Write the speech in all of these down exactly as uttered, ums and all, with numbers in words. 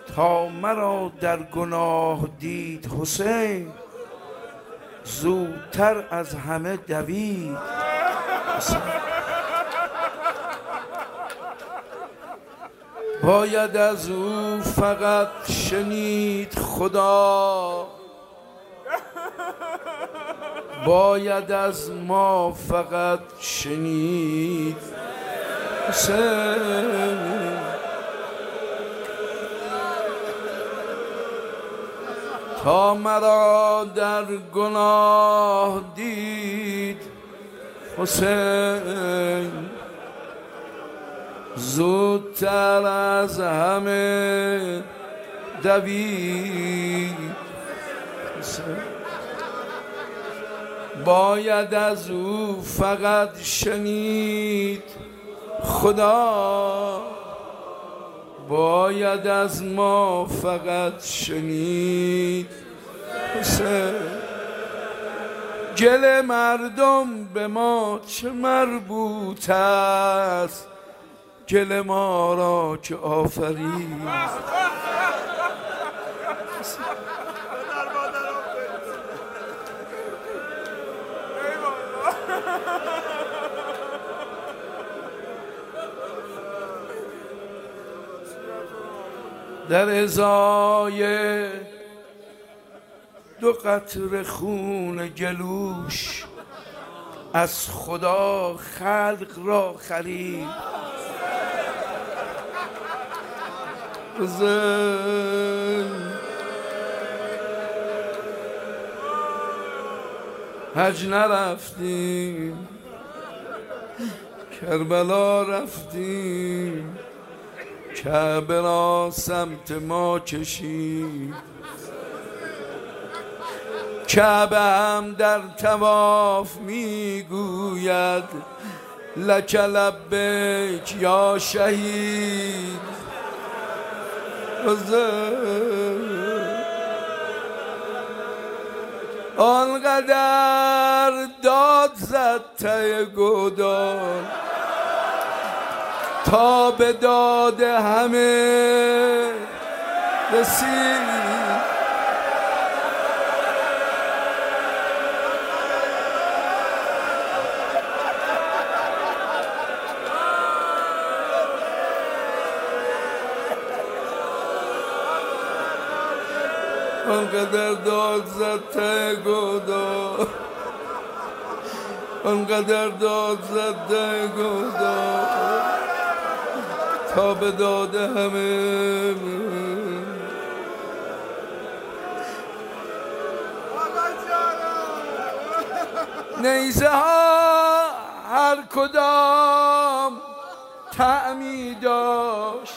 تا مرا در گناه دید حسین، زودتر از همه دوید حسین. باید از او فقط شنید خدا، باید از ما فقط شنید حسین. تا مرا در گناه دید حسین، زودتر از همه دوید حسین. باید از او فقط شنید خدا، باید از ما فقط شنید حسین. گل مردم به ما چه مربوط است، گل ما را که آفرید. در ازای دو قطره خون گلوش، از خدا خلق را خرید. حج نرفتیم، کربلا رفتیم، کعبه را سمت ما کشید. کعبه هم در طواف میگوید لک لبیک یا شهید. آنقدر داد زد ته گودال، تا به داد همه رسید. آنقدر داد زد ته گودال، آنقدر داد زد ته گودال، تا به داد همه. نیزه ها هر کدام طعمی داشت.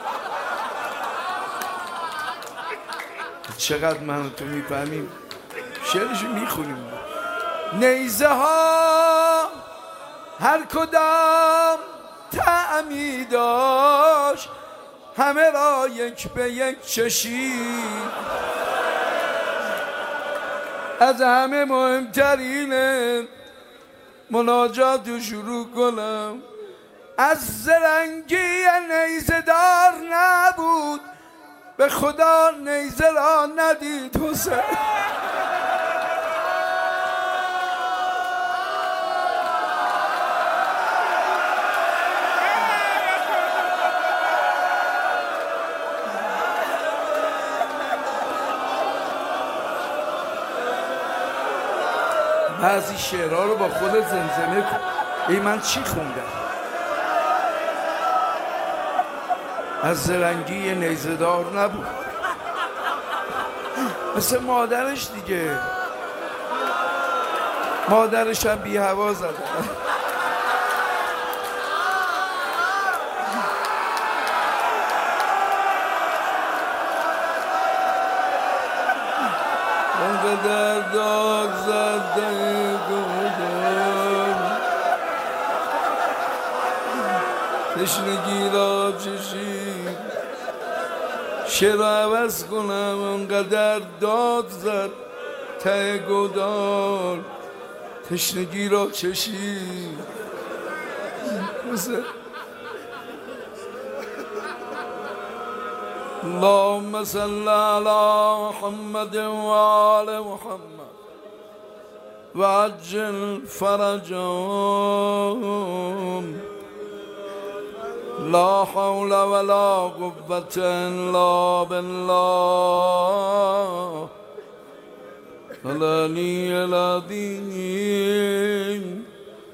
چقدر من و تو میفهمیم، شعرشو میخونیم. نیزه ها هر کدام طعمی داشت، همه را یک به یک چشید. از همه مهمترین مناجات رو شروع کنم. از زرنگی نیزه دار نبود، به خدا نیزه را ندید حسین. بعضی شعرها رو با خود زمزمه کن. ای من چی خوندم؟ از زرنگی نیزه دار نبود، مثل مادرش دیگه. مادرش هم بی هوا زدن. آنقدر داد زده گودم، تشنگی را چشید. شعر را عوض کنم. آنقدر داد زد ته گودال، تشنگی را چشید. اللهم صل على محمد وآل محمد وعجل فرجهم لا حول ولا قوة إلا بالله العلي العظيم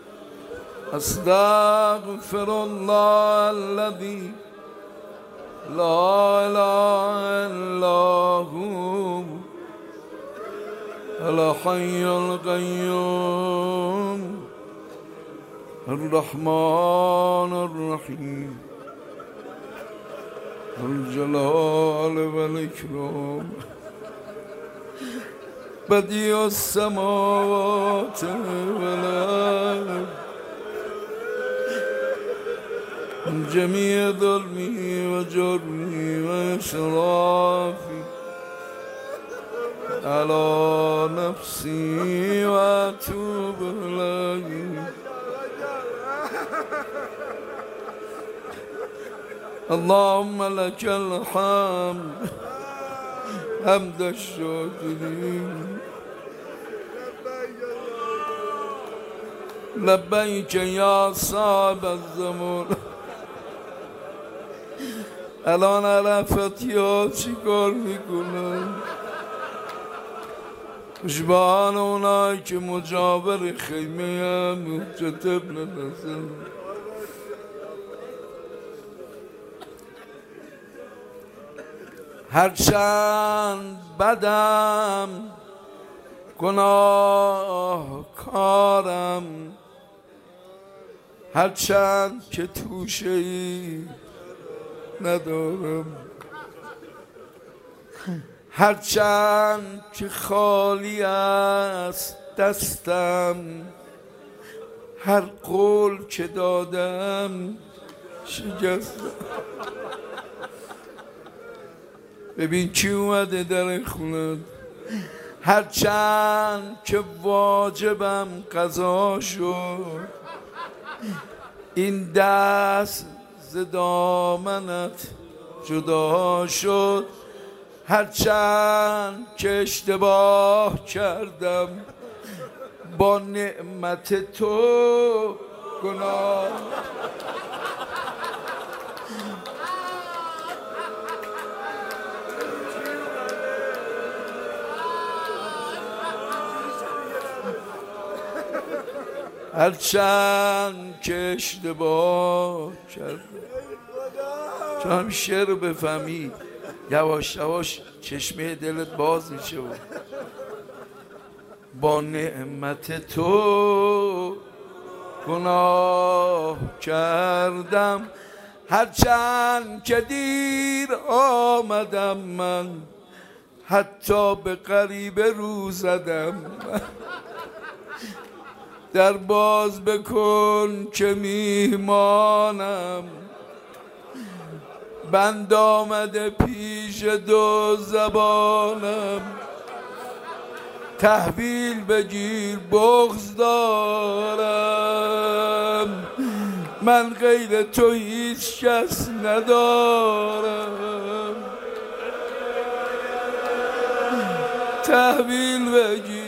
أستغفر الله الذي لا إله إلا هو الحي القيوم الرحمن الرحيم ذو الجلال والإكرام بديع السماوات والأرض جميع ظلمي وجرمي وإسرافي على نفسي وأتوب إليه اللهم لك الحمد حمد الشاكرين لبيك يا صاحب الزمان الان عرفت یا چی کار میکنن خوشبان اونایی که مجاور خیمه هم حجت ابن الحسن هرچند بدم گناه کارم هرچند که توشه ای ندارم هرچند که خالی است دستم هر قول که دادم شکستم ببین کی اومده در خونت هرچند که واجبم قضا شد این دست ز دامنت جدا شد هرچند که اشتباه کردم با نعمت تو گناه هرچند که اشتباه کردم چون هم شعر رو بفهمی یواش یواش چشمه دلت باز میشه و با نعمت تو گناه کردم هرچند که دیر آمدم من حتی به غریبه رو زدم در باز بکن که میهمانم بند آمده پیش دو زبانم تحویل بگیر بغض دارم من غیر تو هیچ کس ندارم تحویل بگیر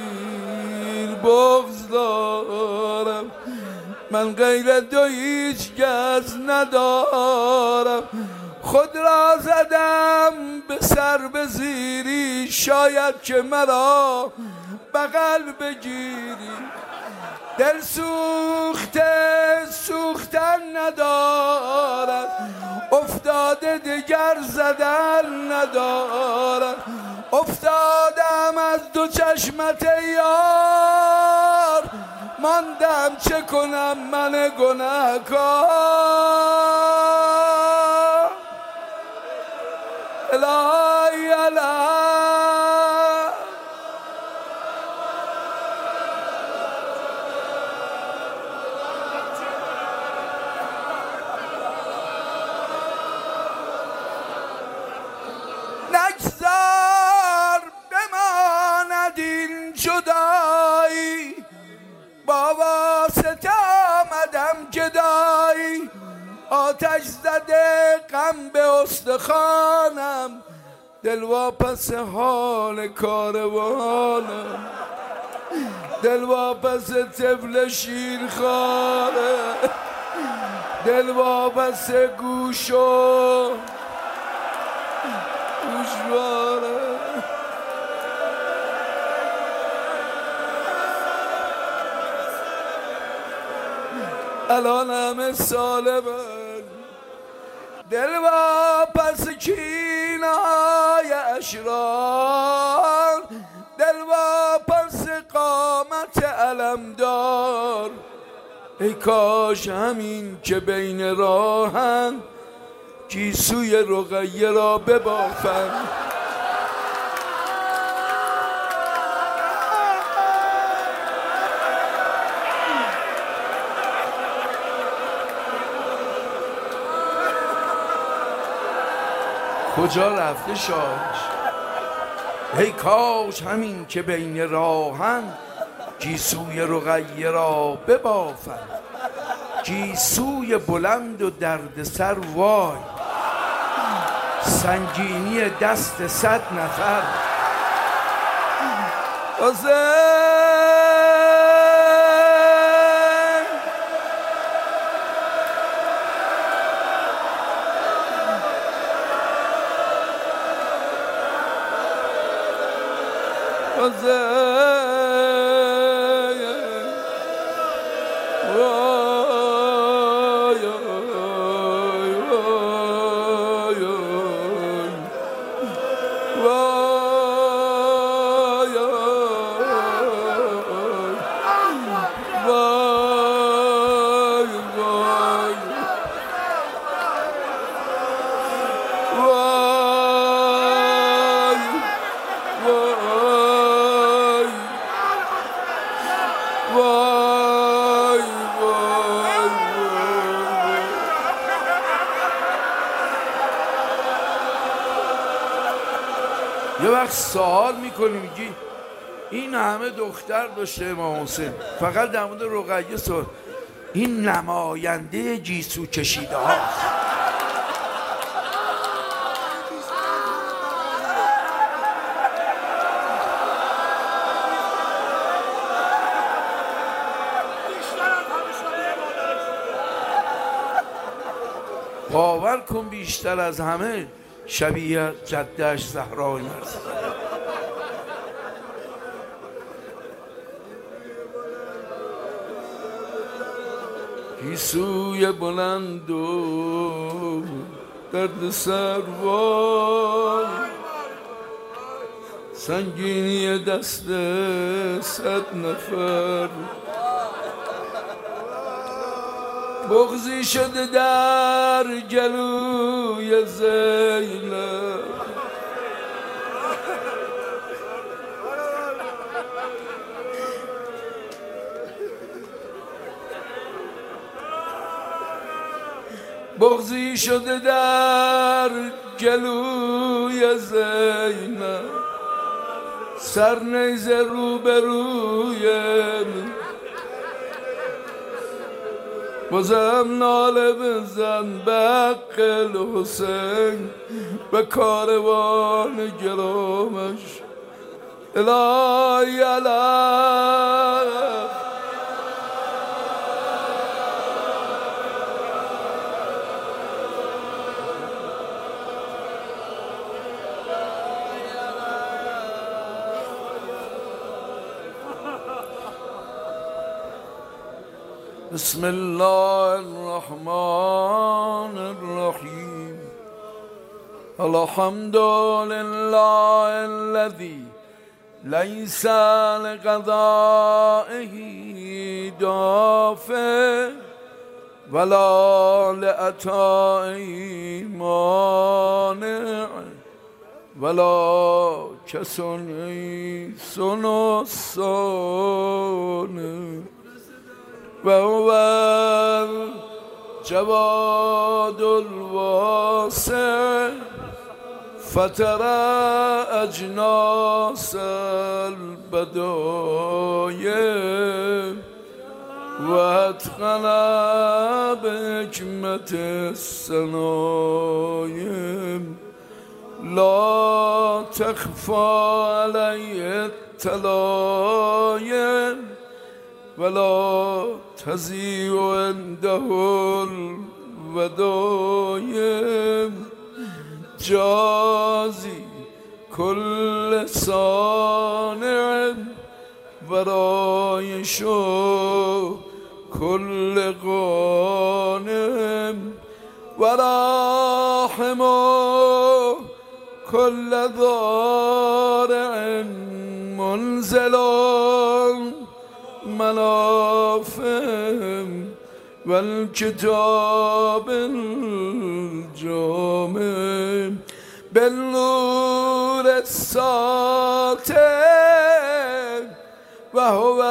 بغض دارم من غیر تو هیچ کس ندارم خود را زدم به سر به زیری شاید که مرا بغل بگیری دل سوخته سوختن ندارد افتاده دگر زدن ندارد افتادم از دو چشمت یار ماندم چه کنم من گناهکار الهی الهی نگذار بماند این جدایی با واسطه آمدم گدایی آتش زده غم به استخوانم، دل واپس حال کاروانم، دل واپس طفل شیرخواره، دل واپس گوش و گوشواره. الان همه سالمن، دل واپس کینای اشرار، دل واپس قامت علمدار. ای کاش همین که بین راهن، گیسوی رقیه را ببافن. کجا رفته شاهش؟ ای کاش همین که بین راهن، گیسوی رقیه را ببافن. گیسوی بلند و درد سر وای، سنگینی دست صد نفر. یه وقت سوال میکنی میگی این همه دختر داشته امام حسین، فقط در مورد رقیه سوال. این نماینده گیسو کشیده هاست. باور کن بیشتر از همه شبیه جدهش زهرای مرز. گیسوی بلند و درد سر وای، سنگینی دست صد نفر. بغضی شده در گلوی زینب، بغضی شده در گلوی زینب، سر نیزه روبروی بازم ناله بزن به حق الحسین، به کاروان گرامش. الهی الهی بسم الله الرحمن الرحيم. الحمد لله الذي ليس لقضائه دافع ولا لعطائه مانع ولا كسنه سنصانه وهو الجواد الواسع فترى أجناس البدايا و اتقنا به حکمت السنایم لا تخفى علیه التلایم ولا تضیع عنده الودایم جازی کل صانع برای شو کل غانم و راحم کل ضارع منزل منافم و الکتاب الجامع بالنور الساطع و هو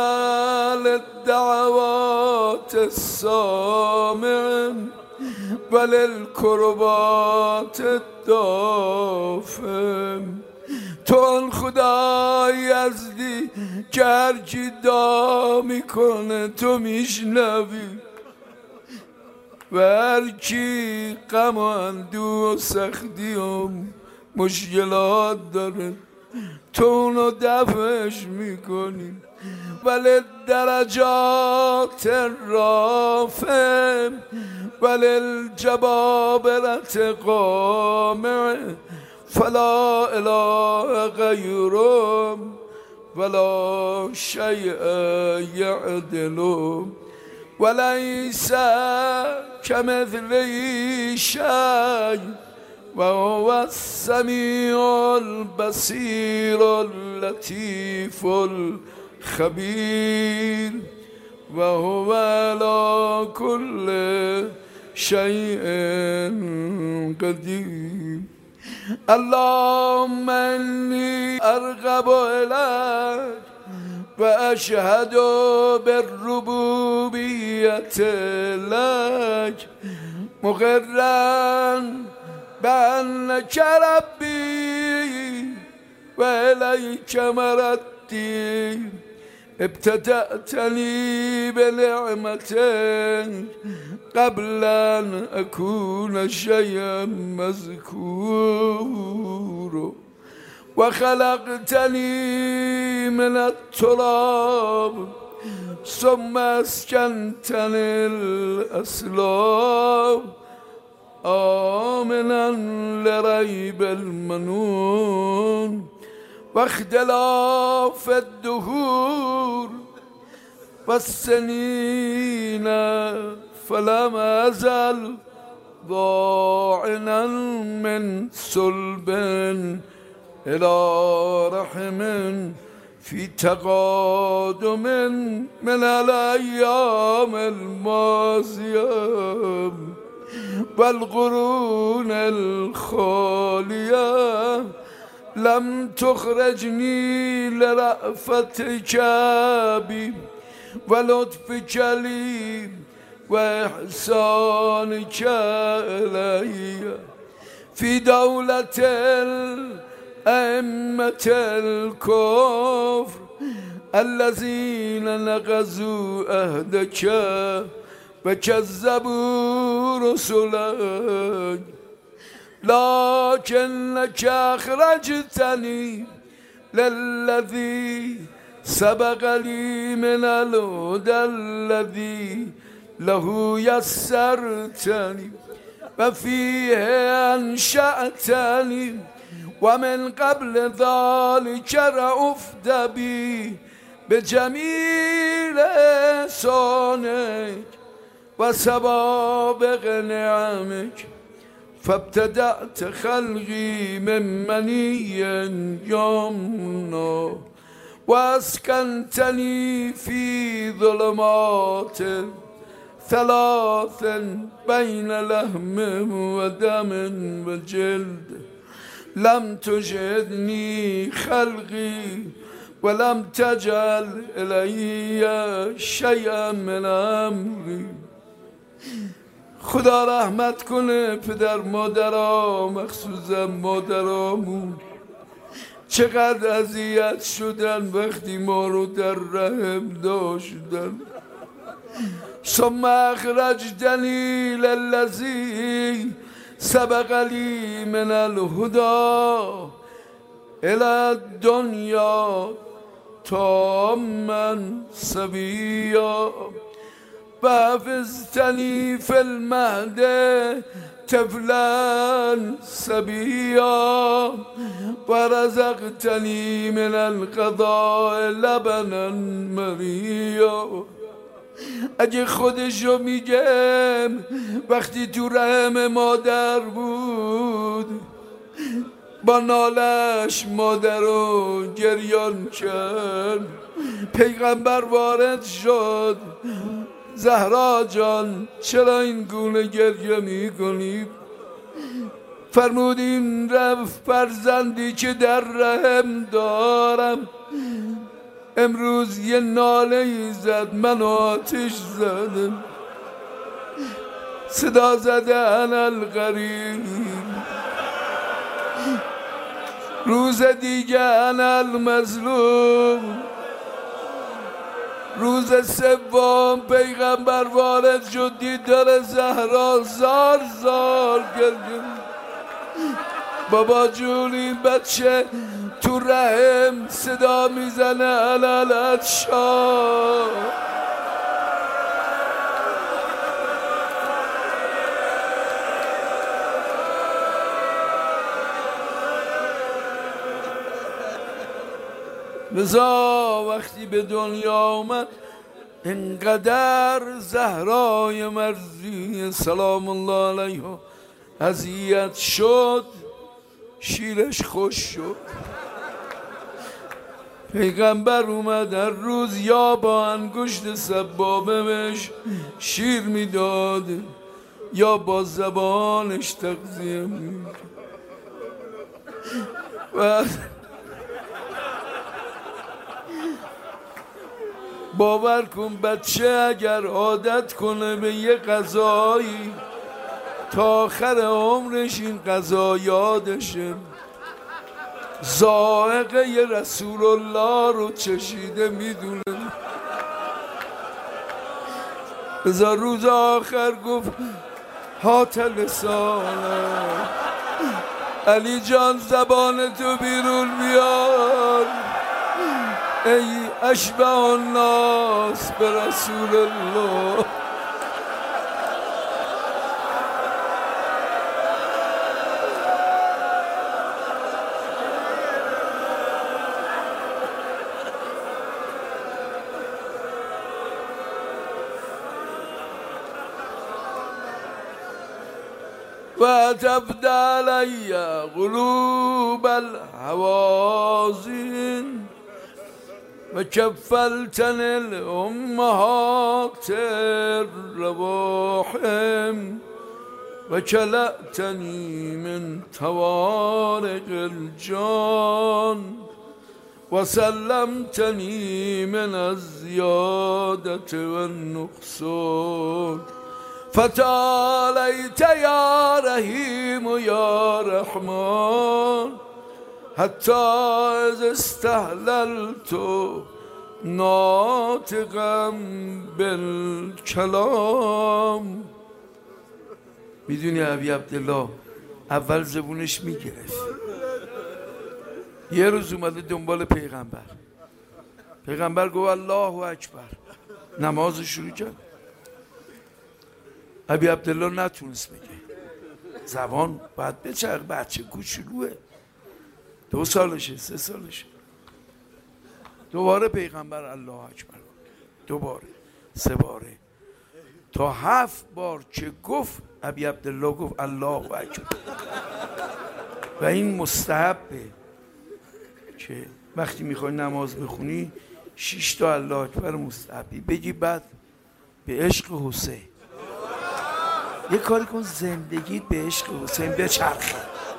للدعوات السامع و للکربات الدافع تو آن خدای یزدی که هرچی دعا میکنه تو میشنوی و هرچی غم و اندوه و سختی و مشکلات داره تو اونو دفعش میکنی ولی درجات رافع ولی الجبابرت قامع فلا اله غیرم ولا شیء یعدلم وليس كمثله شيء وهو السميع البصير اللطيف الخبير وهو على كل شيء قدير اللهم إني أرغب إليك وأشهد بالربوبية لك مقرا بأنك ربي وإليك مردي ابتدأتني بنعمتك قبل أن أكون شيئا مذكورا وخلقتني من التراب ثم اسكنتني الأسلام آمنا لريب المنون واختلاف الدهور والسنين فلم أزل ضاعنا من صلب إلى رحم في تقادم من الأيام الماضية والقرون الخالية لم تخرجني لرأفتك بي ولطفك لي وإحسانك إلي في دولة أئمة الكفر الذين نقضوا عهدك وكذبوا رسلك لكنك أخرجتني للذي سبق لي من الهدى الذي له يسرتني وفيه أنشأتني ومن قبل ذلك رأفت بي بجميل إحسانك وسوابق نعمك فابتدأت خلقي من مني يمنى وأسكنتني في ظلمات ثلاث بين لحم ودم وجلد لم تجدني خلقي ولم تجعل إلي شيئا من أمري خدا رحمت کنه پدر مادرها، مخصوصا مادرامون چقدر اذیت شدن وقتی ما رو در رحم داشتن. ثم اخرجتنی للذی سبق لی من الهدى الى الدنیا تاما سبیا و حفظتنی فی المهد طفلا سبیا و رزقتنی من القضاء لبنا مریا. اگه خودشو میگم وقتی تو رحم مادر بود با نالش مادر رو گریان کرد، پیغمبر وارد شد زهرا جان چرا این گونه گریه میکنی؟ فرمود این رفت فرزندی که در رحم دارم امروز یه ناله ای زد من آتش زدم، صدا زده انا الغریب، روز دیگه انا المظلوم. روز سوم پیغمبر وارد شد دید داره زهرا زار زار گریه. بابا جون این بچه تو رحم صدا میزنه علالت شا. لذا وقتی به دنیا آمد انقدر زهرای مرضی سلام الله علیها اذیت شد شیرش خوش شد. پیغمبر اومد هر روز یا با انگشت سبابه بهش شیر میداد یا با زبانش تغذیه میداد. و باور کن بچه اگر عادت کنه به یه غذایی تا آخر عمرش این غذا یادشه. ذائقه ی رسول الله رو چشیده میدونه. بذار روز آخر گفت هات لسانه، علی جان زبان تو بیرون بیار ای اشبه الناس به رسول الله. و تبد علی قلوب الحوازین و کفلتن الامهات الرواحم و کلأتنی من توارق الجان و سلمتنی من الزیادت و النقصان فتعالیت یا رحیم و یا رحمان حتی از استحللت ناطقا بالکلام. میدونی ابی عبدالله اول زبونش میگرفت. یه روز اومده دنبال پیغمبر، پیغمبر گفت الله اکبر، نماز شروع کرد. ابی عبدالله نتونست بگه، زبان باید بچرخ، بچه کوچولوه، دو سالشه سه سالشه. دوباره پیغمبر الله اکبر، دوباره سه باره تا هفت بار که گفت ابی عبدالله گفت الله اکبر. و این مستحبه که وقتی میخوای نماز بخونی شش تا الله اکبر مستحبی بگی، بعد به عشق حسین یه کاری کن زندگی به عشق حسین بچرخه.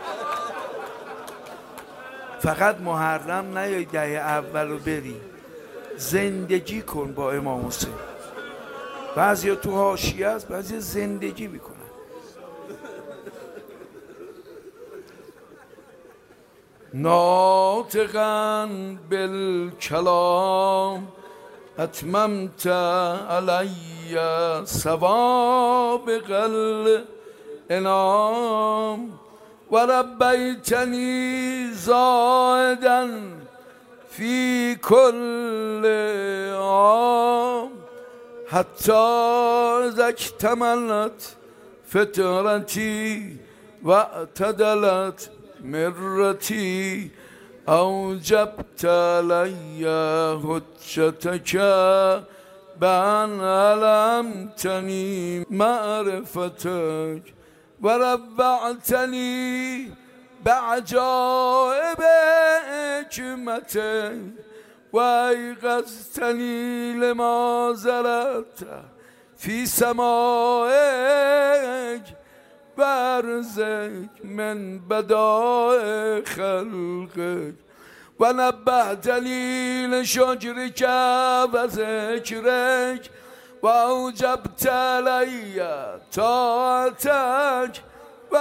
فقط محرم نیای دهه اول رو بری، زندگی کن با امام حسین. بعضی تو حاشیه است، بعضی زندگی میکنن. ناطقاً بالکلام اتممت علی علی سوابق الانام و ربیتنی زائدا فی کل عام حتی اذا اکتملت فطرتی و اعتدلت مرتی اوجبت علی حجتک بان علمتنی معرفتک و ربعتنی بعجائب حکمتک و ایقظتنی لما زرعت فی سمائک برزک من بداء خلقک و نبهتنی لشکرک و ذکرک و اوجبت علی طاعتک و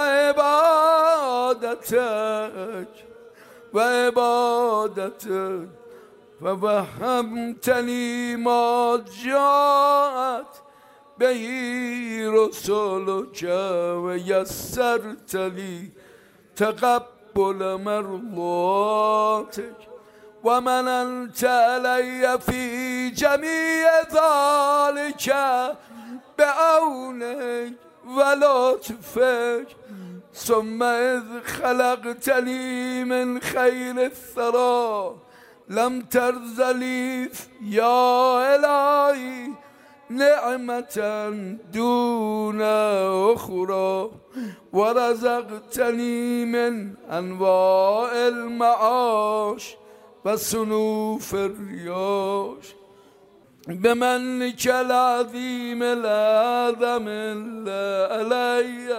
عبادتک و عبادتک و وهمتنی ما جاءت بهی رسولک و یسرت لی تقبل مرضاتک و مننت علی فی جمیع ذلک بعونک و لطفک ثم اذ خلقتنی من خیر الثری لم ترزلی یا الهی نعمتا دون اخرى و رزقتنی من انواع المعاش و صنوف الریاش بمنک العظیم الأعظم علی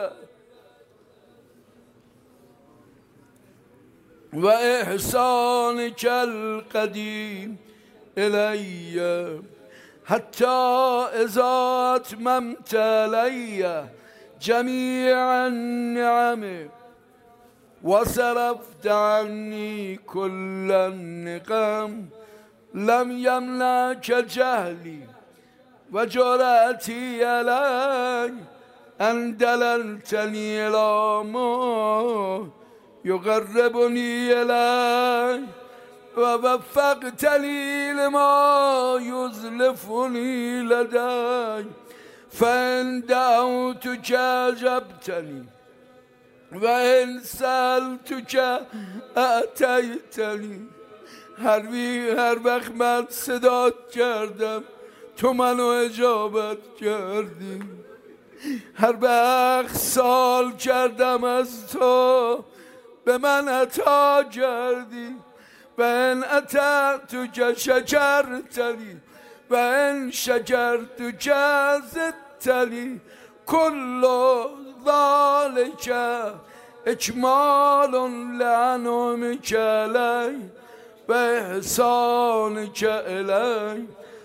و احسانک القدیم الی حتی اذا اتممت علی جمیع النعم و صرفت عنی کل النقم لم یملک جهلی و جرأتی علی ان دللتنی الی ما یقربنی الی و وفقتنی لما یزلفنی لدی فان دعوتک اجبتنی و ان سألتک اعطیتنی هر وی هر وقت من صدات کردم تو منو اجابت کردی هر وقت سوال کردم از تو به من عطا کردی و ان اطعتک شکرتنی و ان شکرتک زدتنی کل ذلک اکمال لانعمک علی و احسانک الی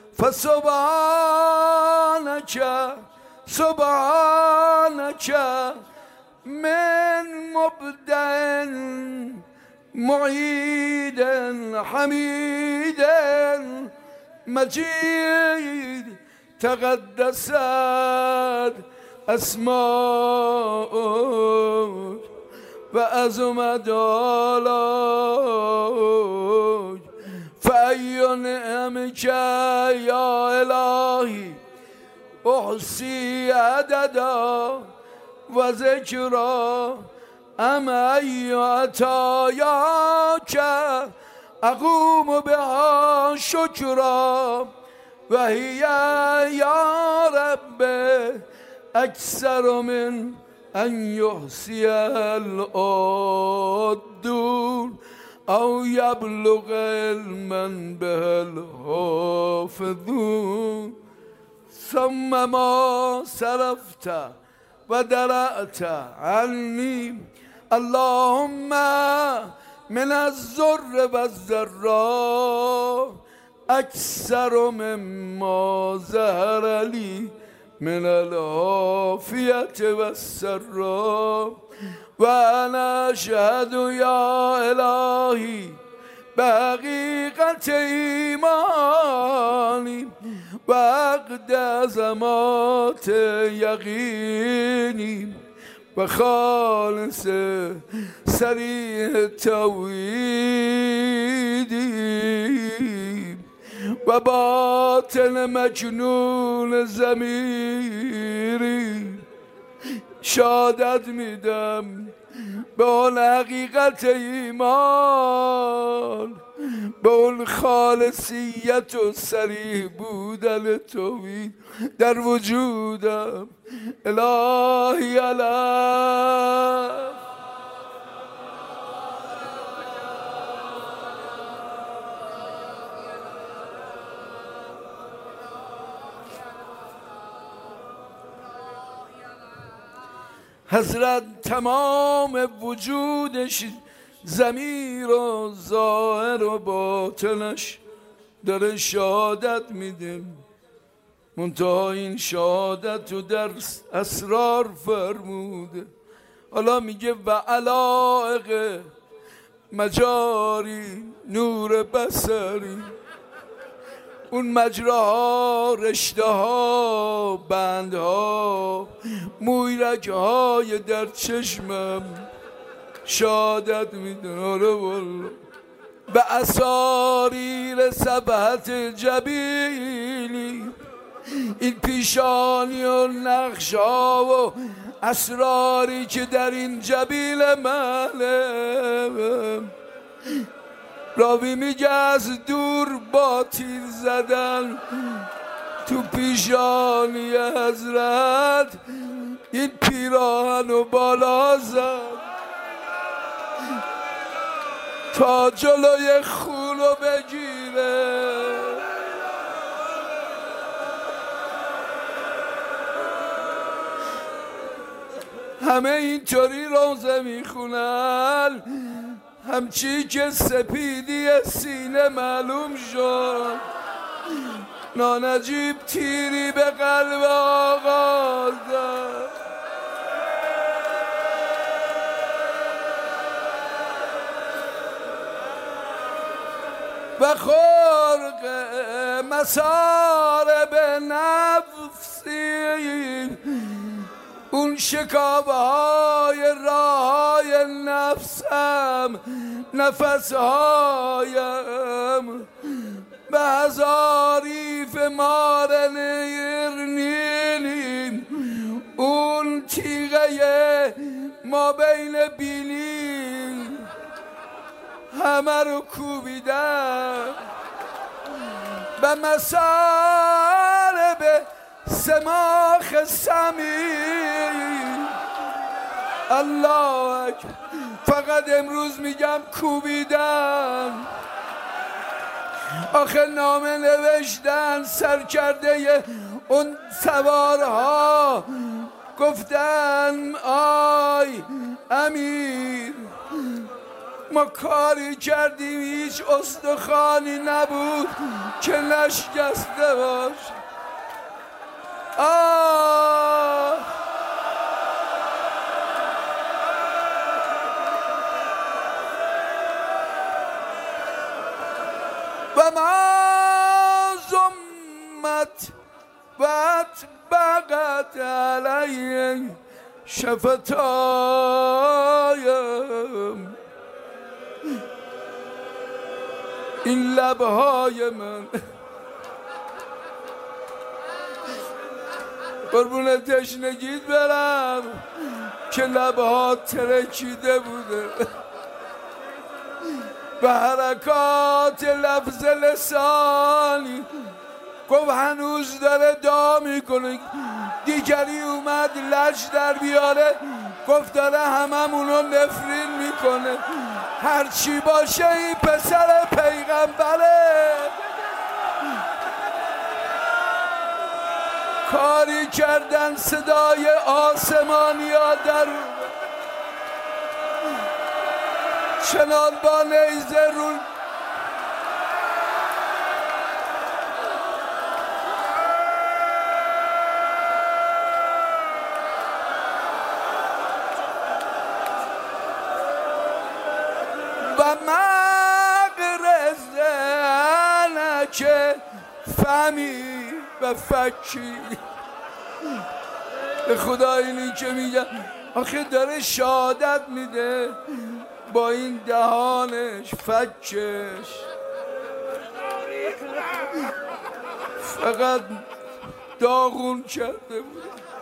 فسبحانک سبحانک من مبدع معید حمید مجید تقدست اسماؤک و عظمت آلاک فای نعمک یا الهی احصی عددا و ذکرا ام ای عطایاک اقوم بها شکرا و هی یا رب اکثر من ان یحصی العدون او یبلغ علما به الحافظون ثم ما صرفت و درعت عنی اللهم من الضر و الضراء اکثر مما ظهر لی من العافیت و السراء و انا اشهد یا الهی به حقیقت ایمانی وقت عظمات یقینیم و خالص صریح توحیدیم و باطن مجنون ضمیریم. شهادت میدم به اون حقیقت ایمان، به اون خالصیت و صریح بودن توحید در وجودم. الهی علم حضرت تمام وجودش، ضمیر و ظاهر و باطنش داره شهادت میده. منتها این شهادت رو در اسرار فرموده. حالا میگه و علائق مجاری نور بصری، اون مجراها، رشته ها، بندها، مویرک های در چشمم شهادت میدن. آره والله به اساریر سبحت جبیلی، این پیشانی و نقش ها و اسراری که در این جبیل منه. راوی میگه از دور با تیر زدن تو پیشانی حضرت، این پیراهن و بالا زد تا جلوی خونو بگیره. همه اینطوری روزه میخونن، همچی که سپیدی سینه معلوم شد. نانجیب تیری به قلب آقا زد. و خرق مسار به نفسی، اون شکافه های راه های نفسم، نفس هایم به هزاریف مار نیرنیلیم، اون تیغه ما بین بینی همه رو کوبیدم به مسارب سماخ سمین. الله اکبر. فقط امروز میگم کوبیدن. آخه نامه نوشتن سرکرده اون سوارها، گفتن آی امیر ما کاری کردیم هیچ استخوانی نبود که نشکسته باش. آه و ما زمت و اتبقت علیه شفتایم، این لبهای من قربون تشنگیت برم که لبها ترکیده بوده به حرکات لفظ لسانی. گفت هنوز داره دعا میکنه. دیگری اومد لج در بیاره، گفت داره هممونو نفرین میکنه. هرچی باشه این پسر پیغمبره. کاری کردن صدای آسمانی ها در چنان با نیزه رو و مغرزنک فمی و و فکی. به خدا اینی که میگم آخه داره شهادت میده با این دهانش فکش، فقط داغون کرده بود.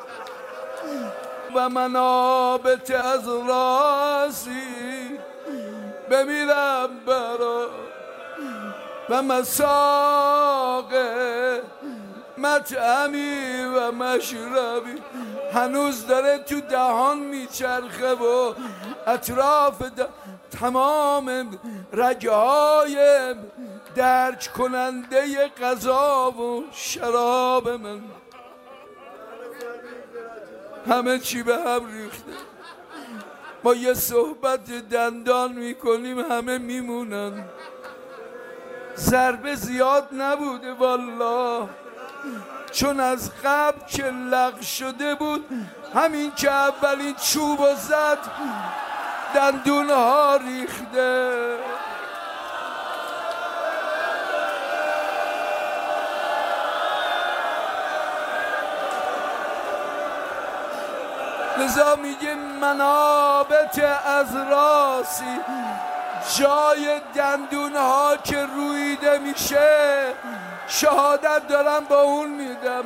و منابت از راسی بمیرم برا و مساق مطعمی و مشربی هنوز داره تو دهان میچرخه و اطراف تمام رگهای درج کننده غذا و شراب من همه چی به هم ریخته. ما یه صحبت دندان میکنیم همه میمونن. ضربه زیاد نبوده والله، چون از قبل که لغ شده بود همین که اولین چوب و زد دندون ها ریخته. لذا میگه منابت از راسی، جای دندون ها که رویده میشه شهادت دارم با اون میدم.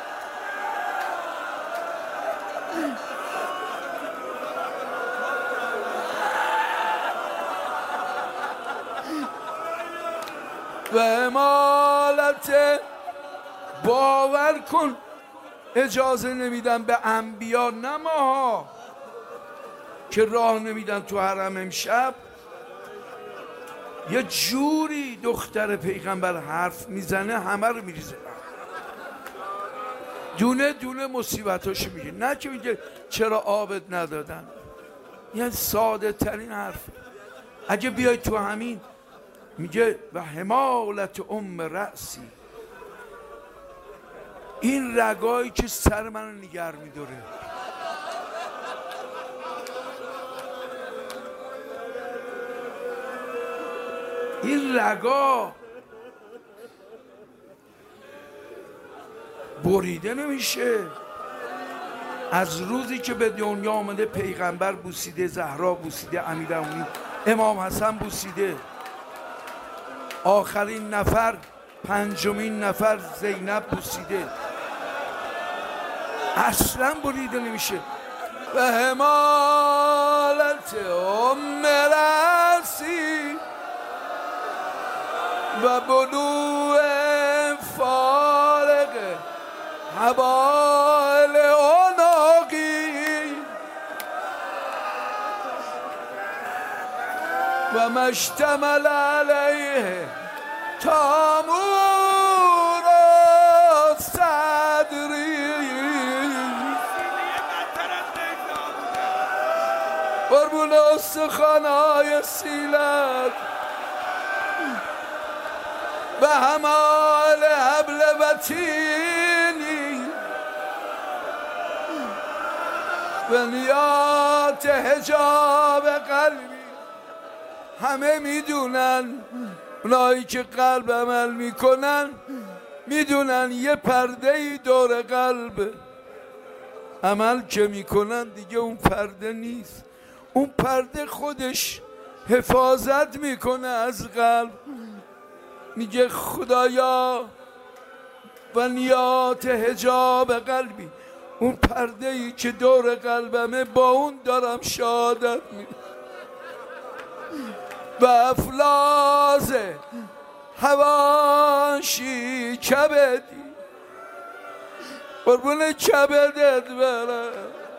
و امالت باور کن اجازه نمیدن به انبیا، نه ماها که راه نمیدن تو حرم امشب. یه جوری دختر پیغمبر حرف میزنه همه رو میریزه، دونه دونه مصیبتاشو میگه. نه که میگه چرا آبت ندادن، یه ساده ترین حرف. اگه بیای تو همین میگه و حمالت ام رأسی، این رگایی که سر منو نگر میداره. این رگا بریده نمیشه. از روزی که به دنیا آمده پیغمبر بوسیده، زهرا بوسیده، امیرالمومنین امام حسن بوسیده، آخرین نفر پنجمین نفر زینب بوسیده، اصلا بریده نمیشه. و حمالت ام رأسی و بلوع فارق حبال عناقی و مشتمل علیه تامور صدری قربون استخوان‌های سیلت و همال حبل وتینی و نیات حجاب قلبی. همه میدونن، اونایی که قلب عمل میکنن میدونن یه پرده ای دور قلب عمل که میکنن دیگه اون پرده نیست. اون پرده خودش حفاظت میکنه از قلب. میگه خدایا و نیات حجاب قلبی، اون پرده ای که دور قلبمه با اون دارم شهادت میدم. و افلاز هواشی کبدی قربون کبدت برم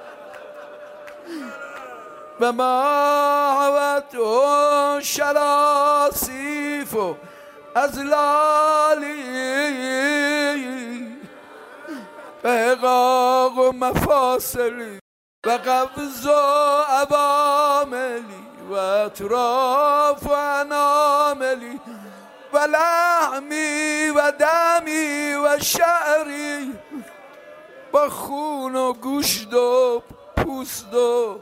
و ما عوت و شلاسیف و از لالی و حقاق و مفاصلی و قبض و عواملی و اطراف و اناملی و لحمی و دمی و شعری با خون و گوشت و پوست و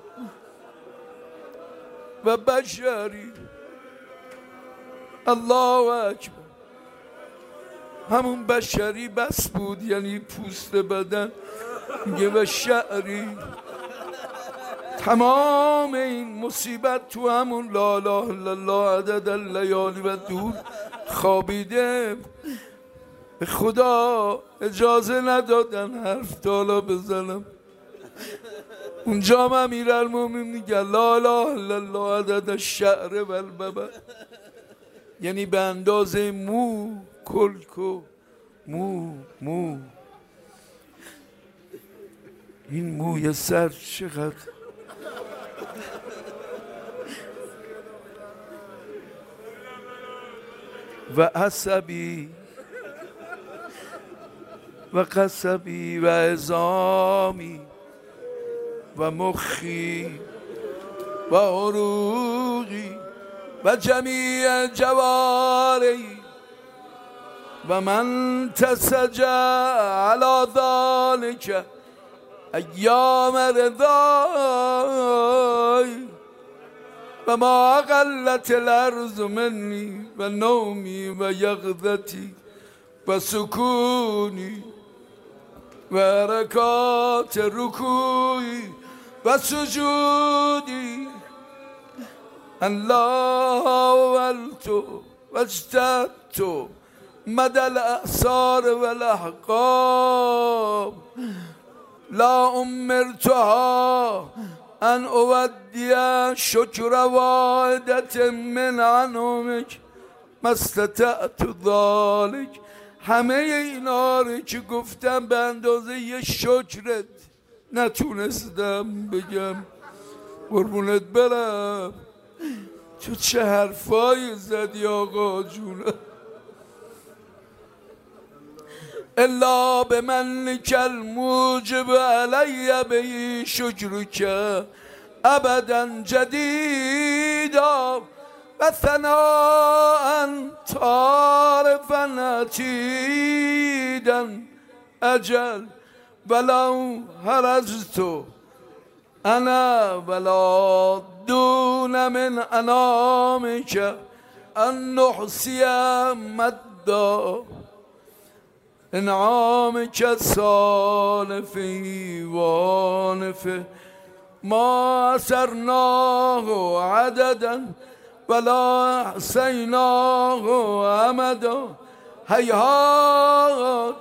و بشری. الله اکبر. همون بشری بس بود، یعنی پوست بدن. میگه و شعری، تمام این مصیبت تو همون لا اله الا الله عدد اللیالی و دور خوابیده. به خدا اجازه ندادن حرف تالا بزنم. اونجا هم امیرالمومنین میگه لا اله الا الله عدد الشعر و الببر، یعنی به اندازه مو کلکو مو مو. این موی سر چقدر و عصبی و قصبی و عظامی و مخی و عروقی و جمیع جواری و من تسجع علی ذلك ایام رضای و ما قلت الارض منی و نومی و یقظتی و سکونی و حرکات رکوعی و سجودی. الله اولتو و اجتهدتو مدى الاعصار و الاحقاب لا امرتها ان اودی شکر واحدت من عنهمک ما استطعت ذلک. همه اینا رو که گفتم به اندازه یه شکرت نتونستم بگم. قربونت برم. تو چه حرفایی زدی آقا جونه. الا به من کل موجب علی بی شکرک ابدا جدیدا و ثناء تعارفا عتیدا اجل ولو هرجت انا ولا دون من انامک ان نحصی مدا انعامک صالفی وانفه ما اثرناه عددا ولا احصیناه امدا هیهات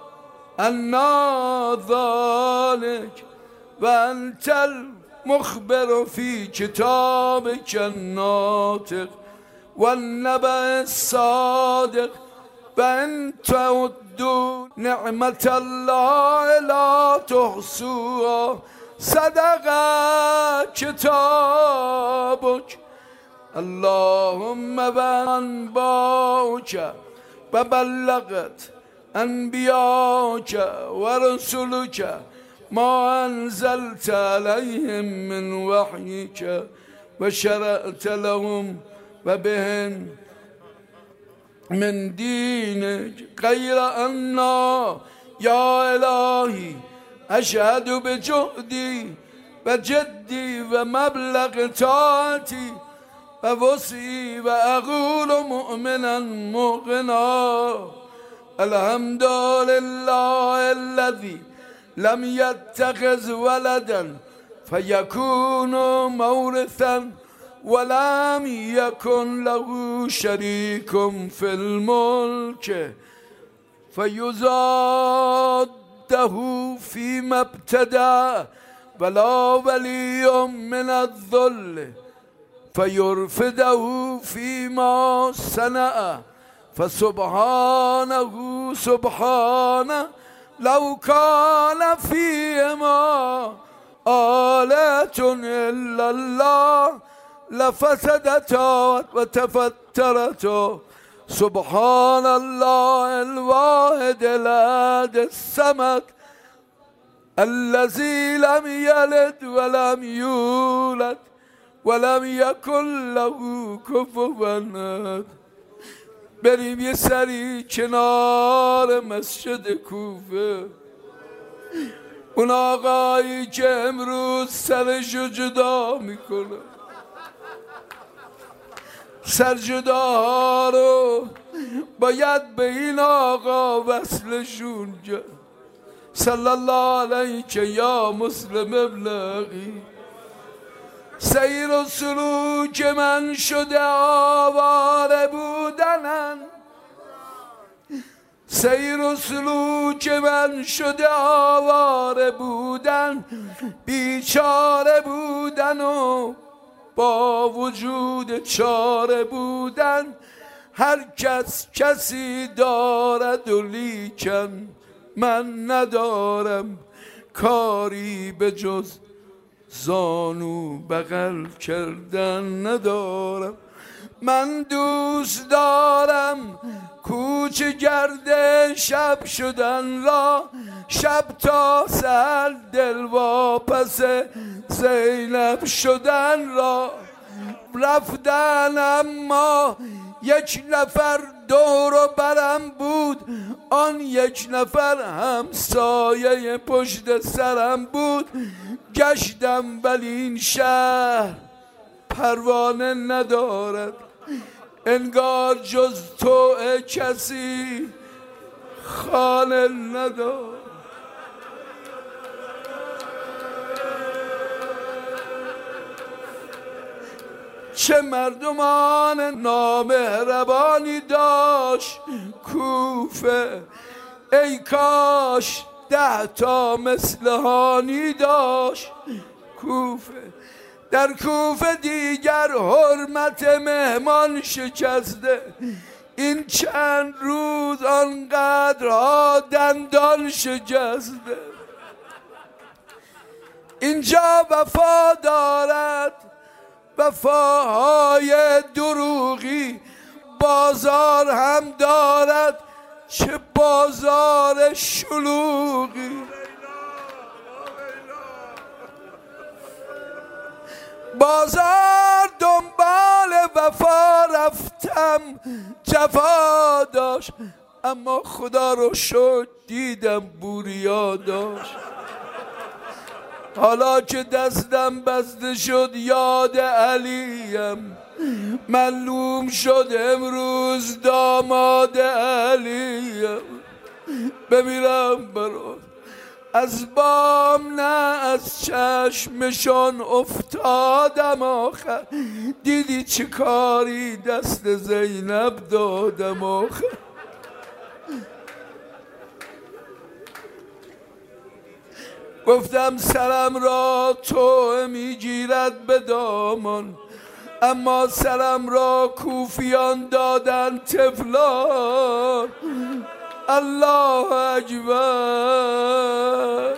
انا ذلک و انت المخبر فی کتابک الناطق و النبأ الصادق و ان تعدوا نعمت الله لا تحصوها صدق کتابک. اللهم و انباؤک و بلغت انبیاءک و رسولک ما انزلت علیهم من وحیک و شرعت لهم و بهن من دینک غیر انا یا الهی اشهد بجهدی و جدی و مبلغ طاعتی و وسعی و اقول مؤمنا موقنا الحمد لله الذی لم يتخذ ولدا فيكون مورثا ولم يكن له شريك في الملك فيزاده فيما ابتدع ولا ولي من الذل فيرفده فيما صنع فسبحانه سبحانه لو كان فيهما آلة إلا الله لفسدتا وتفترتا سبحان الله الواحد الأحد الصمد الذي لم يلد ولم يولد ولم يكن له كفوا احد. بریم یه سری کنار مسجد کوفه. اون آقایی که امروز سرشو جدا میکنه، سر جداها رو باید به این آقا وصلشون کرد. صلی الله علیک یا مسلم ابلغی. سیر و سلوک من شده آواره بودنن، سیر و سلوک من شده آواره بودن، بیچاره بودن و با وجود چاره بودن. هر کس کسی دارد و لیکن من ندارم کاری به جز زانو بغل کردن ندارم. من دوست دارم کوچه گرد شب شدن را، شب تا سر دل واپس زینب شدن را. رفتن اما یک نفر دور و برم بود، آن یک نفر همسایه پشت سرم بود. گشتم ولی این شهر پروانه ندارد، انگار جز تو کسی خانه ندارد. چه مردمان نامهربانی داشت کوفه، ای کاش ده تا مثل هانی داشت کوفه. در کوفه دیگر حرمت مهمان شکسته، این چند روز آنقدرها دندان شکسته. اینجا وفا دارد وفاهای دروغی، بازار هم دارد چه بازار شلوغی. بازار دنبال وفا رفتم، جفا داشت اما خدا رو شکر دیدم بوریا داشت. حالا که دستم بسته شد یاد علیم، معلوم شد امروز داماد علیم. بمیرم برات از بام نه از چشمشان افتادم آخر، دیدی چه کاری دست زینب دادم آخر. گفتم سرم را تو میگیرد به دامان، اما سرم را کوفیان دادن طفلان. الله اکبر.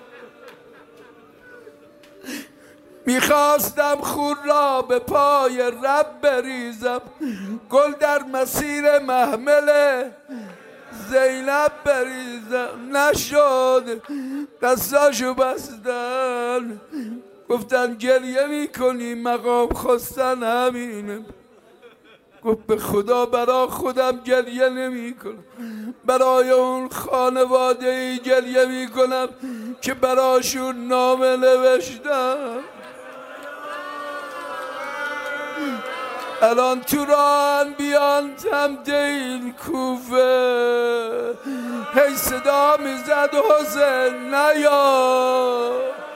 میخواستم خون را به پای رب بریزم، گل در مسیر محمل زینب بریزم، نشد. دستاشو بستن گفتن گریه میکنی، مقام خواستن همینه. گفت به خدا برای خودم گریه نمی کنم، برای اون خانواده ای گریه می کنم که براشون نامه نوشتم. الان تو ران بیان تمدین کوفه، هی صدا میزد حسین نیا.